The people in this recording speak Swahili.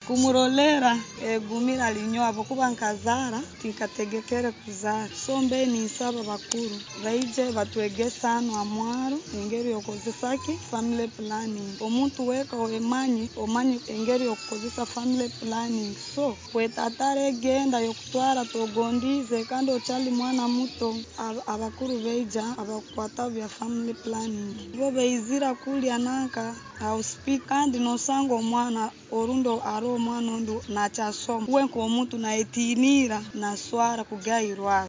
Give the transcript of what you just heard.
kumurolera gumira linyoa bokuba nkazara tinkategekere kuzara so mbe nisaba bakuru baije batwegesa hano amwaro engeri yokozesaki family planning omuntu weka omanye engeri yokozesa family planning so kwetatare genda yokutwara togondize kandi ochali mwana muto abakuru beija abakwata bya family planning bo beizira kulya nanka au speak kandi nosango omwana orundo aro omwana ondo nachasoma wenko omuntu na etinira na swara kugairwa